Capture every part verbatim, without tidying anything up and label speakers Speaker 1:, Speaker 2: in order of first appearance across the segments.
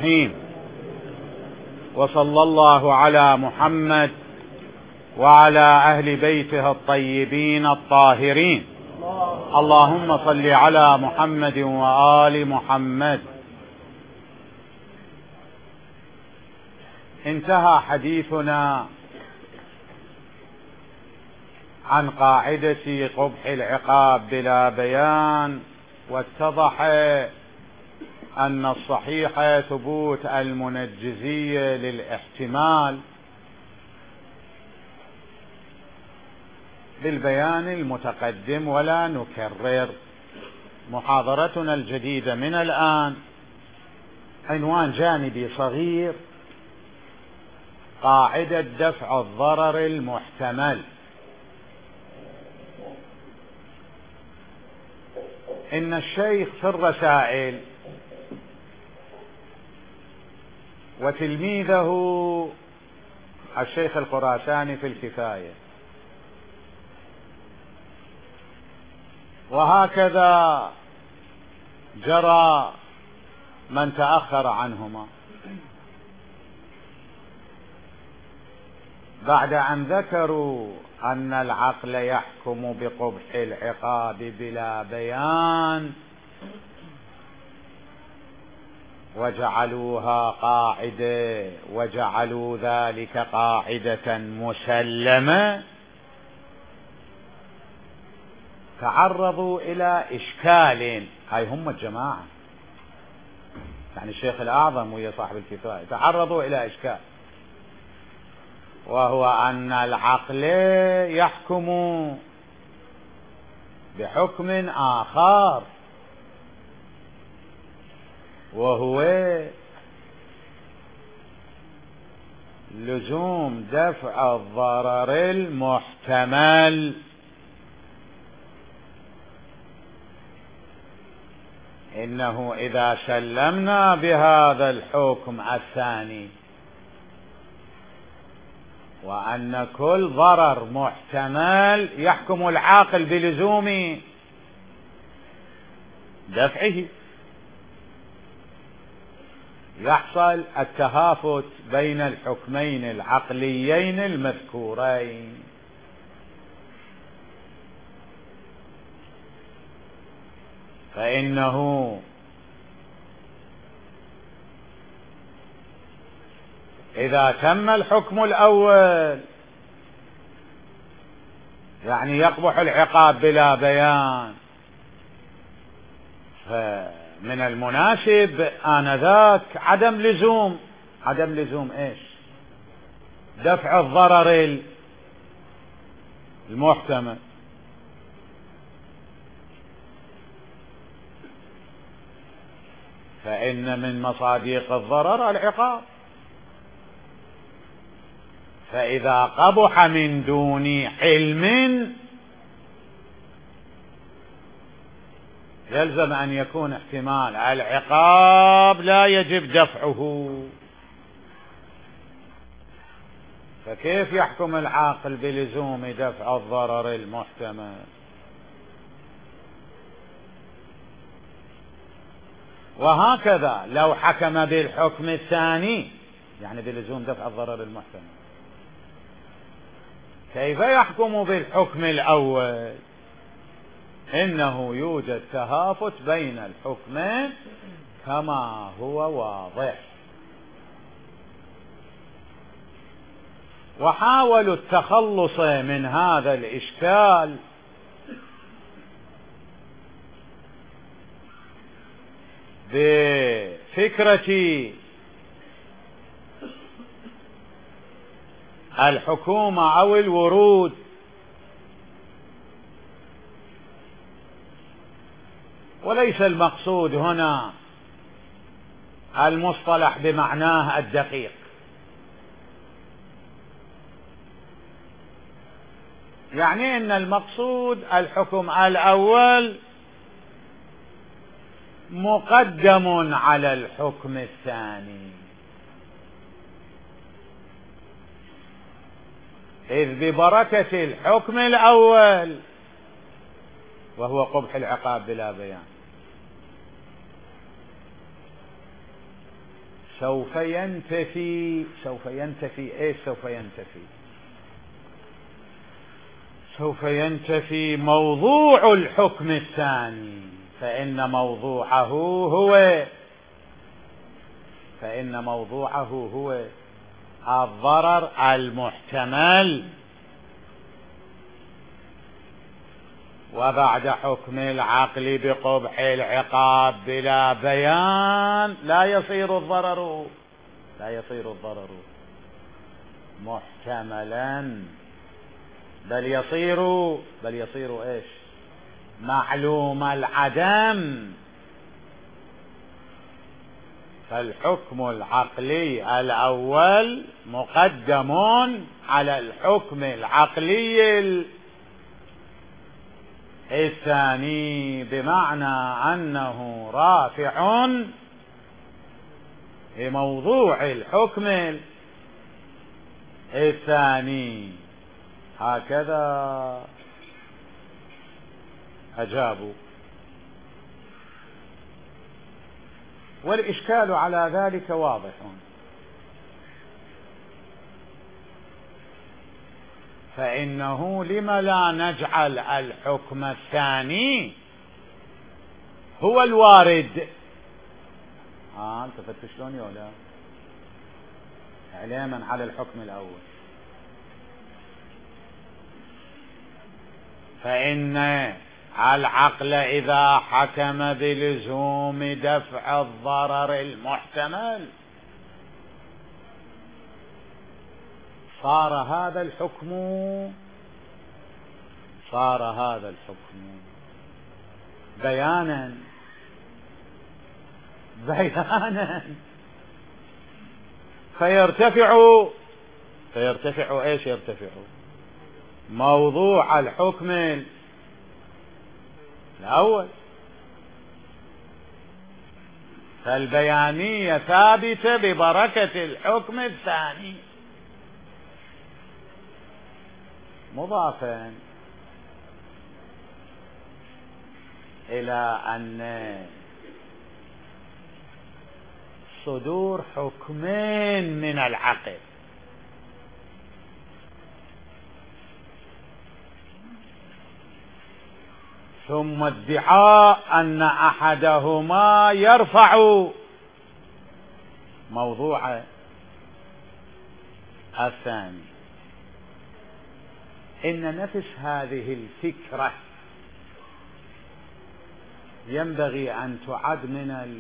Speaker 1: الرحيم. وصلى الله على محمد وعلى أهل بيته الطيبين الطاهرين. اللهم صل على محمد وآل محمد. انتهى حديثنا عن قاعدة قبح العقاب بلا بيان، واتضح أن الصحيح ثبوت المنجزية للاحتمال بالبيان المتقدم، ولا نكرر. محاضرتنا الجديدة من الآن عنوان جانبي صغير: قاعدة دفع الضرر المحتمل. إن الشيخ في الرسائل وتلميذه الشيخ الخراساني في الكفاية، وهكذا جرى من تأخر عنهما، بعد أن ذكروا أن العقل يحكم بقبح العقاب بلا بيان وجعلوها قاعدة، وجعلوا ذلك قاعدة مسلمة، تعرضوا إلى إشكال. هاي هم الجماعة، يعني الشيخ الأعظم ويا صاحب الكفاية، تعرضوا إلى إشكال، وهو أن العقل يحكم بحكم آخر، وهو لزوم دفع الضرر المحتمل. إنه إذا سلمنا بهذا الحكم الثاني، وأن كل ضرر محتمل يحكم العاقل بلزوم دفعه، يحصل التهافت بين الحكمين العقليين المذكورين. فإنه إذا تم الحكم الأول، يعني يقبح العقاب بلا بيان، فمن المناسب آنذاك عدم لزوم عدم لزوم إيش؟ دفع الضرر المحتمل. فإن من مصادق الضرر العقاب، فإذا قبح من دون حلم يلزم أن يكون احتمال العقاب لا يجب دفعه. فكيف يحكم العاقل بلزوم دفع الضرر المحتمل؟ وهكذا لو حكم بالحكم الثاني، يعني بلزوم دفع الضرر المحتمل، كيف يحكم بالحكم الأول؟ إنه يوجد تهافت بين الحكمين كما هو واضح. وحاولوا التخلص من هذا الإشكال بفكرة الحكومة أو الورود، وليس المقصود هنا المصطلح بمعناه الدقيق، يعني إن المقصود الحكم الأول مقدم على الحكم الثاني، إذ ببركة الحكم الأول وهو قبح العقاب بلا بيان سوف ينتفي. سوف ينتفي ايش؟ سوف ينتفي سوف ينتفي موضوع الحكم الثاني، فإن موضوعه هو فإن موضوعه هو الضرر المحتمل. وبعد حكم العقل بقبح العقاب بلا بيان لا يصير الضرر لا يصير الضرر محتملا، بل يصير بل يصير ايش؟ معلوم العدم. فالحكم العقلي الأول مقدم على الحكم العقلي الثاني، بمعنى أنه رافع لموضوع الحكم الثاني. هكذا أجابوا. والإشكال على ذلك واضح، فإنه لم لا نجعل الحكم الثاني هو الوارد؟ ها التفتوا شلون يولا علما على الحكم الأول. فإن العقل إذا حكم بلزوم دفع الضرر المحتمل صار هذا الحكم صار هذا الحكم بيانا بيانا فيرتفع فيرتفع ايش؟ يرتفع موضوع الحكم الأول. فالبيانية ثابتة ببركة الحكم الثاني، مضافا إلى أن صدور حكمين من العقل ثم ادعاء أن أحدهما يرفع موضوع الثاني. إن نفس هذه الفكرة ينبغي أن تعد من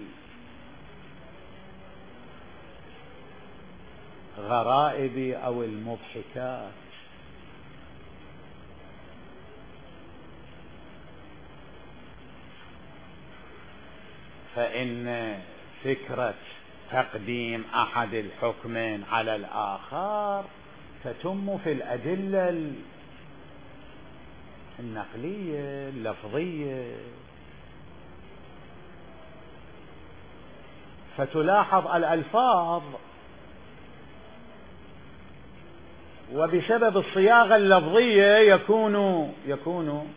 Speaker 1: الغرائب أو المضحكات. فإن فكرة تقديم أحد الحكمين على الآخر تتم في الأدلة النقلية اللفظية، فتلاحظ الألفاظ وبسبب الصياغة اللفظية يكون يكون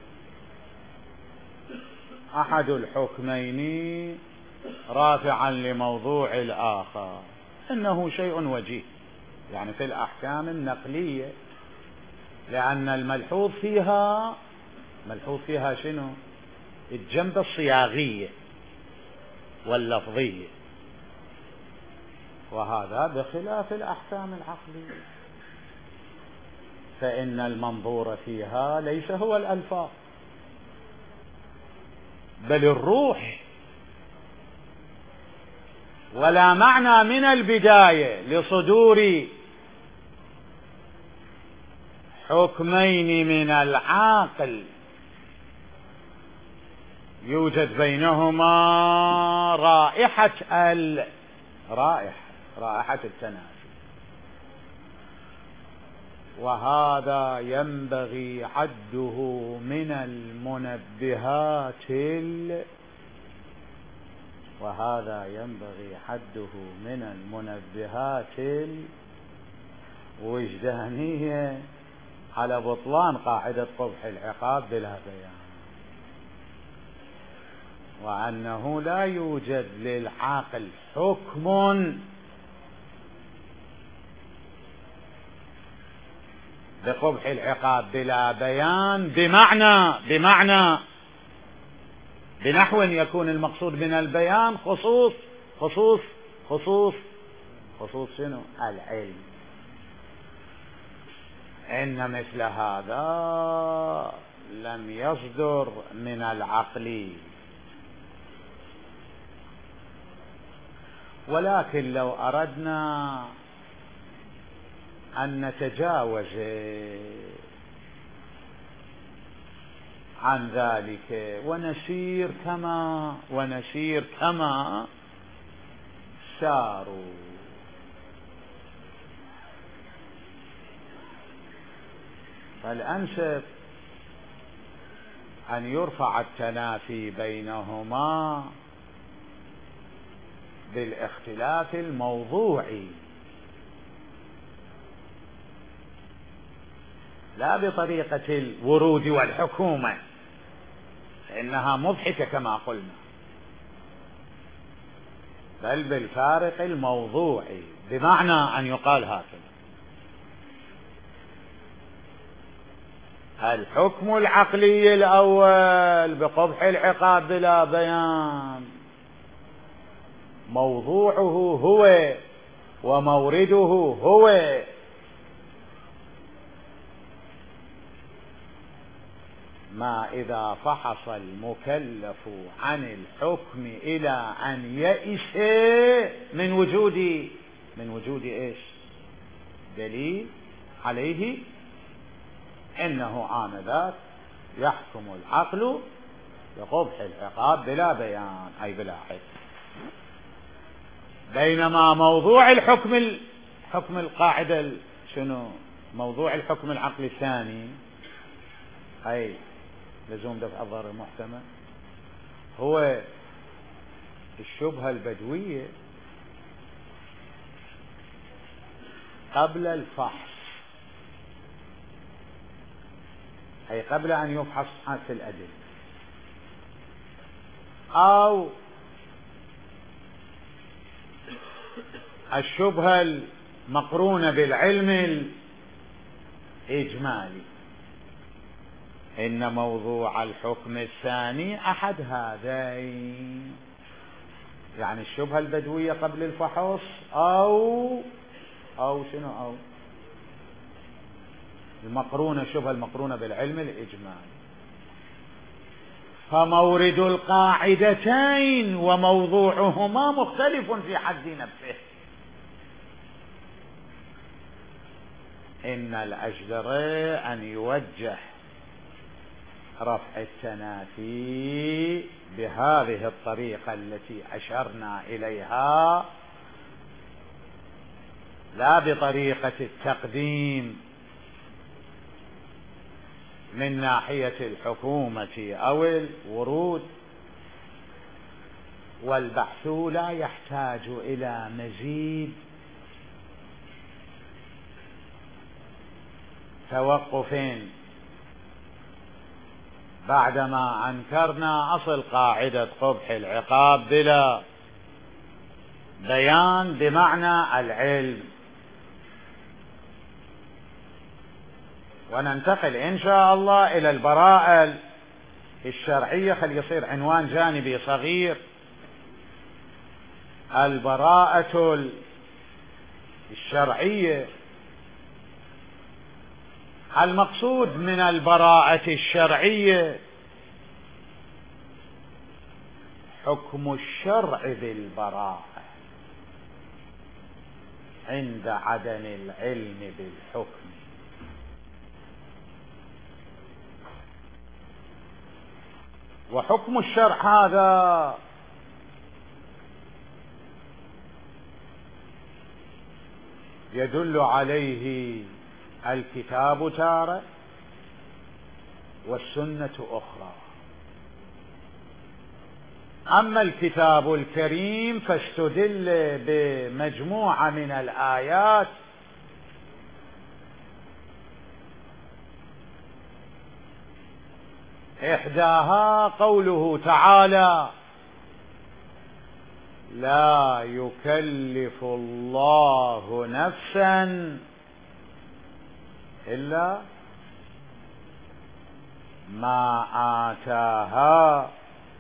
Speaker 1: أحد الحكمين رافعا لموضوع الآخر. إنه شيء وجيه يعني في الأحكام النقلية، لأن الملحوظ فيها ملحوظ فيها شنو؟ الجنبة الصياغية واللفظية، وهذا بخلاف الأحكام العقلية، فإن المنظور فيها ليس هو الألفاظ بل الروح. ولا معنى من البداية لصدور حكمين من العاقل يوجد بينهما رائحة الرائحة رائحة التنافي، وهذا ينبغي عده من المنبهات ال... وهذا ينبغي حده من المنبهات الوجدانية على بطلان قاعدة قبح العقاب بلا بيان. وأنه لا يوجد للعقل حكم بقبح العقاب بلا بيان، بمعنى بمعنى بنحو يكون المقصود من البيان خصوص خصوص خصوص خصوص شنو؟ العلم. إن مثل هذا لم يصدر من العقل. ولكن لو أردنا أن نتجاوز عن ذلك ونسير كما ونسير كما ساروا، فالأنسب أن يرفع التنافي بينهما بالاختلاف الموضوعي، لا بطريقة الورود والحكومة فإنها مضحكة كما قلنا، بل بالفارق الموضوعي، بمعنى أن يقال هكذا: الحكم العقلي الأول بقبح العقاب بلا بيان موضوعه هو ومورده هو، ما إذا فحص المكلف عن الحكم إلى أن يئس من وجود من وجود إيش؟ دليل عليه، إنه آنذاك يحكم العقل بقبح العقاب بلا بيان، أي بلا حكم. بينما موضوع الحكم حكم القاعدة شنو؟ موضوع الحكم العقلي الثاني، أي لزوم دفع الضرر المحتمل، هو الشبهة البدوية قبل الفحص، أي قبل أن يفحص في الأدلة، أو الشبهة المقرونة بالعلم الإجمالي. إن موضوع الحكم الثاني أحد هذين، يعني الشبهة البدوية قبل الفحص، أو أو شنو أو المقرونة، الشبهة المقرونة بالعلم الإجمالي. فمورد القاعدتين وموضوعهما مختلف في حد نفسه. إن الأجدر أن يوجه رفع التنافي بهذه الطريقة التي أشرنا إليها، لا بطريقة التقديم من ناحية الحكومة أو الورود. والبحث لا يحتاج إلى مزيد توقف بعدما أنكرنا أصل قاعدة قبح العقاب بلا بيان بمعنى العلم. وننتقل إن شاء الله إلى البراءة الشرعية، خل يصير عنوان جانبي صغير: البراءة الشرعية. المقصود من البراءة الشرعية حكم الشرع بالبراءة عند عدم العلم بالحكم. وحكم الشرع هذا يدل عليه الكتاب تارة والسنة أخرى. أما الكتاب الكريم فاستدل بمجموعة من الآيات إحداها قوله تعالى: لا يكلف الله نفسا إلا ما آتاها.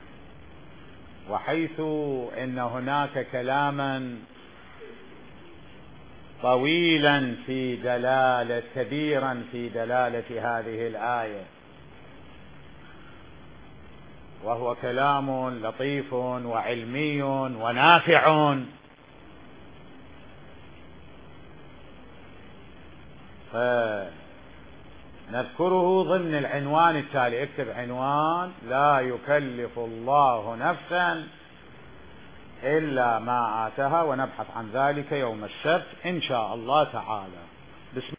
Speaker 1: وحيث إن هناك كلاما طويلا في دلالة كبيرا في دلالة هذه الآية، وهو كلام لطيف وعلمي ونافع، فنذكره ضمن العنوان التالي. اكتب عنوان: لا يكلف الله نفسا إلا ما آتاها، ونبحث عن ذلك يوم السبت إن شاء الله تعالى. بسم